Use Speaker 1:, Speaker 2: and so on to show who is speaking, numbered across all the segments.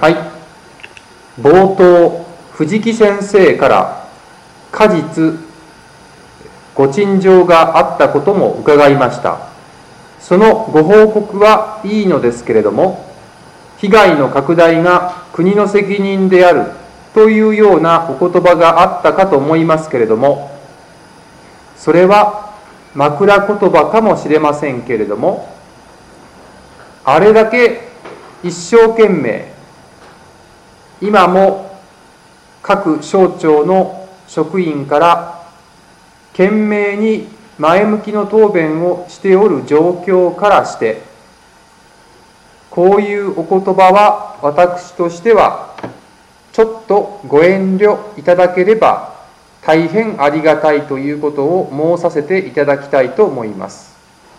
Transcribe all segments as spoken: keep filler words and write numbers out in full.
Speaker 1: はい、冒頭、藤木先生から果実ご陳情があったことも伺いました。そのご報告はいいのですけれども、被害の拡大が国の責任であるというようなお言葉があったかと思いますけれども、それは枕言葉かもしれませんけれども、あれだけ一生懸命、今も各省庁の職員から懸命に前向きの答弁をしておる状況からして、こういうお言葉は私としてはちょっとご遠慮いただければ大変ありがたいということを申させていただきたいと思います。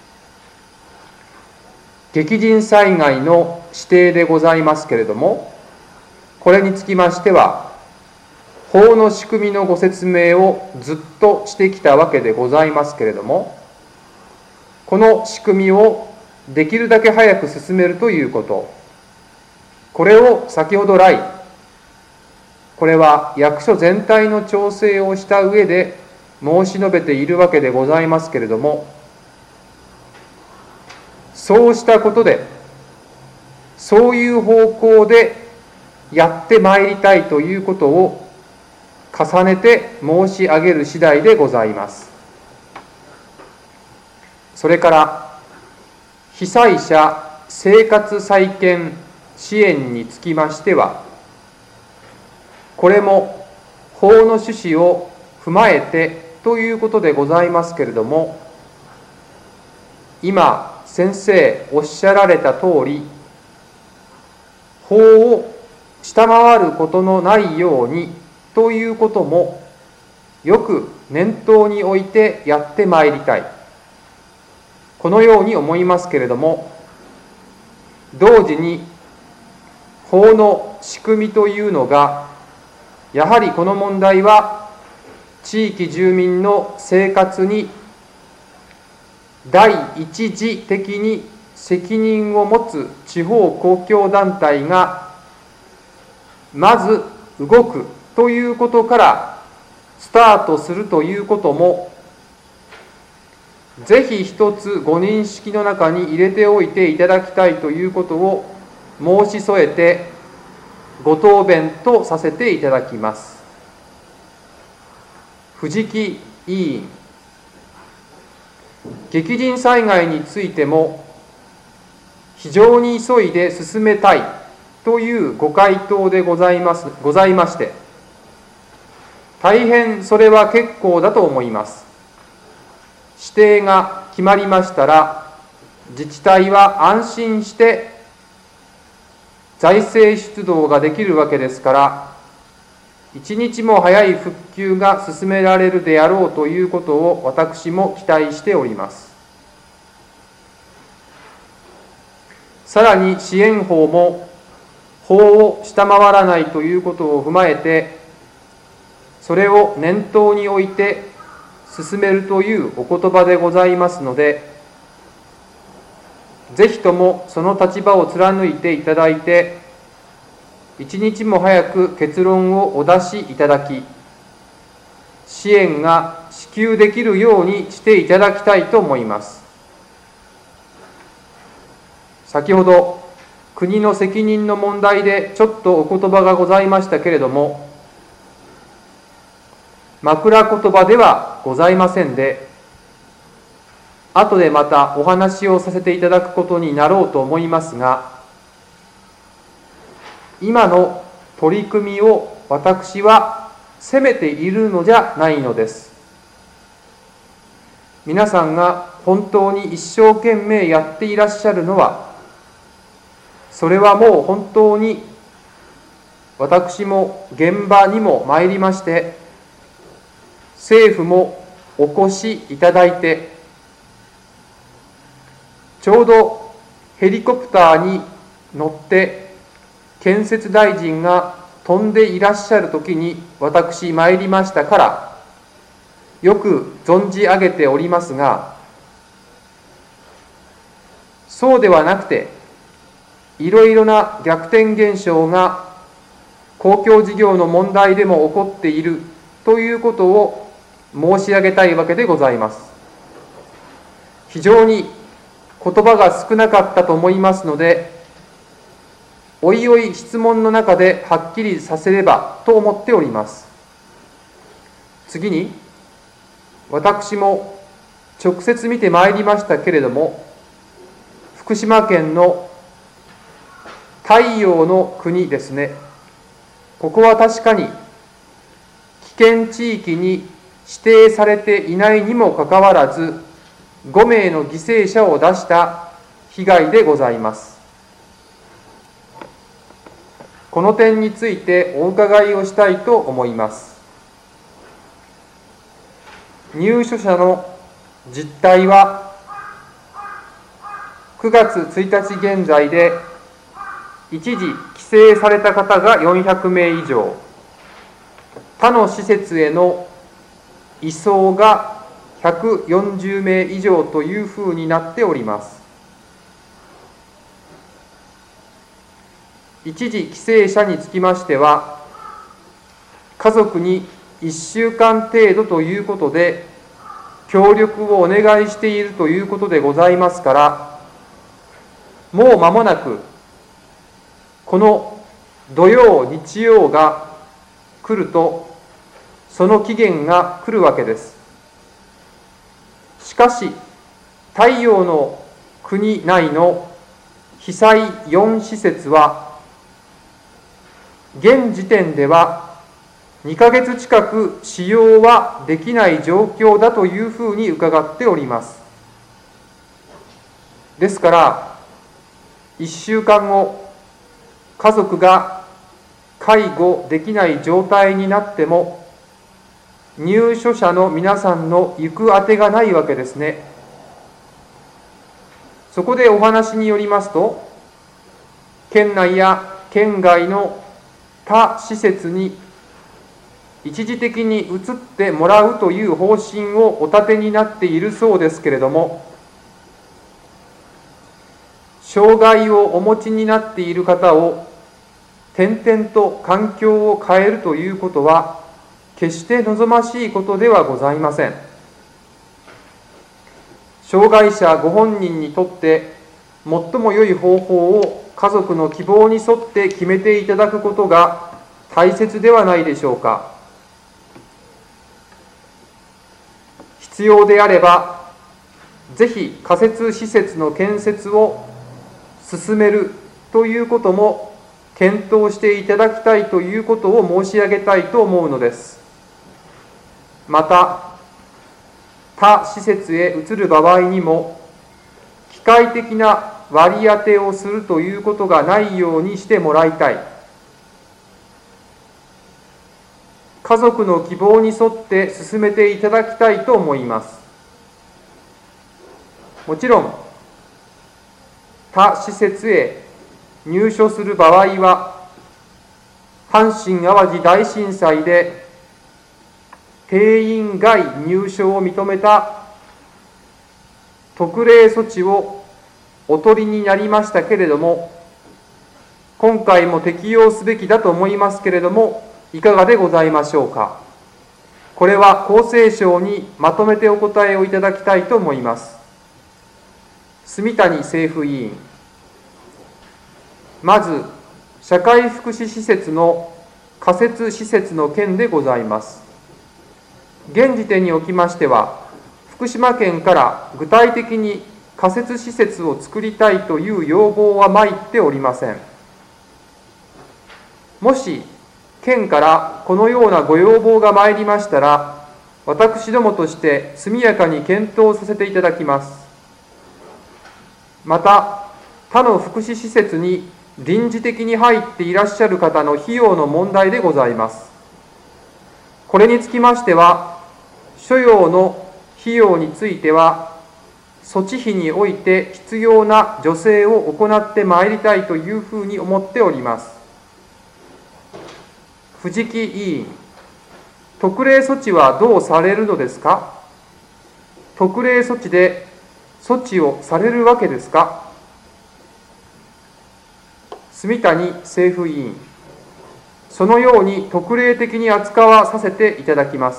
Speaker 1: 激甚災害の指定でございますけれども、これにつきましては法の仕組みのご説明をずっとしてきたわけでございますけれども、この仕組みをできるだけ早く進めるということ、これを先ほど来、これは役所全体の調整をした上で申し述べているわけでございますけれども、そうしたことで、そういう方向でやってまいりたいということを重ねて申し上げる次第でございます。それから被災者生活再建支援につきましては、これも法の趣旨を踏まえてということでございますけれども、今先生おっしゃられた通り、法を下回ることのないようにということもよく念頭に置いてやってまいりたい、このように思いますけれども、同時に法の仕組みというのが、やはりこの問題は地域住民の生活に第一次的に責任を持つ地方公共団体がまず動くということからスタートするということも、ぜひ一つご認識の中に入れておいていただきたいということを申し添えてご答弁とさせていただきます。藤木委員、激甚災害についても非常に急いで進めたいというご回答でございますございまして、大変それは結構だと思います。指定が決まりましたら、自治体は安心して財政出動ができるわけですから、一日も早い復旧が進められるであろうということを私も期待しております。さらに支援法も法を下回らないということを踏まえて、それを念頭に置いて進めるというお言葉でございますので、ぜひともその立場を貫いていただいて、一日も早く結論をお出しいただき、支援が支給できるようにしていただきたいと思います。先ほど国の責任の問題でちょっとお言葉がございましたけれども、枕言葉ではございませんで、後でまたお話をさせていただくことになろうと思いますが、今の取り組みを私は責めているのじゃないのです。皆さんが本当に一生懸命やっていらっしゃるのは、それはもう本当に私も現場にも参りまして、政府もお越しいただいて、ちょうどヘリコプターに乗って建設大臣が飛んでいらっしゃるときに私参りましたから、よく存じ上げておりますが、そうではなくて、 いろいろな逆転現象が公共事業の問題でも起こっているということを申し上げたいわけでございます。非常に言葉が少なかったと思いますので、おいおい質問の中ではっきりさせればと思っております。次に、私も直接見てまいりましたけれども、福島県の太陽の国ですね、ここは確かに危険地域に指定されていないにもかかわらず、ごめいの犠牲者を出した被害でございます。この点についてお伺いをしたいと思います。入所者の実態は、くがつついたち現在で、一時帰省された方がよんひゃくめい以上、他の施設への移送がひゃくよんじゅうめい以上というふうになっております。一時帰省者につきましては、家族にいっしゅうかん程度ということで、協力をお願いしているということでございますから、もう間もなく、この土曜、日曜が来ると、その期限が来るわけです。しかし、太陽の国内の被災よんしせつは、現時点ではにかげつ近く使用はできない状況だというふうに伺っております。ですから、いっしゅうかんご、家族が介護できない状態になっても、入所者の皆さんの行くあてがないわけですね。そこでお話によりますと、県内や県外の他施設に一時的に移ってもらうという方針をお立てになっているそうですけれども、障害をお持ちになっている方を転々と環境を変えるということは決して望ましいことではございません。障害者ご本人にとって最も良い方法を家族の希望に沿って決めていただくことが大切ではないでしょうか。必要であれば、ぜひ仮設施設の建設を進めるということも検討していただきたいということを申し上げたいと思うのです。また、他施設へ移る場合にも、機械的な割り当てをするということがないようにしてもらいたい。家族の希望に沿って進めていただきたいと思います。もちろん、他施設へ入所する場合は、阪神・淡路大震災で定員外入所を認めた特例措置をお取りになりましたけれども、今回も適用すべきだと思いますけれども、いかがでございましょうか。これは厚生省にまとめてお答えをいただきたいと思います。住谷政府委員。まず、社会福祉施設の仮設施設の件でございます。現時点におきましては、福島県から具体的に仮設施設を作りたいという要望は参っておりません。もし、県からこのようなご要望が参りましたら、私どもとして速やかに検討させていただきます。また、他の福祉施設に臨時的に入っていらっしゃる方の費用の問題でございます。これにつきましては、所要の費用については、措置費において必要な助成を行ってまいりたいというふうに思っております。藤木委員、特例措置はどうされるのですか。特例措置で措置をされるわけですか。 住谷政府委員、そのように特例的に扱わさせていただきます。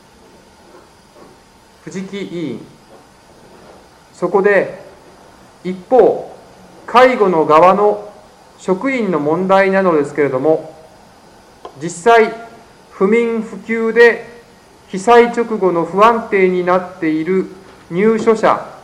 Speaker 1: 藤木委員、そこで一方、介護の側の職員の問題なのですけれども、実際、不眠不休で被災直後の不安定になっている入所者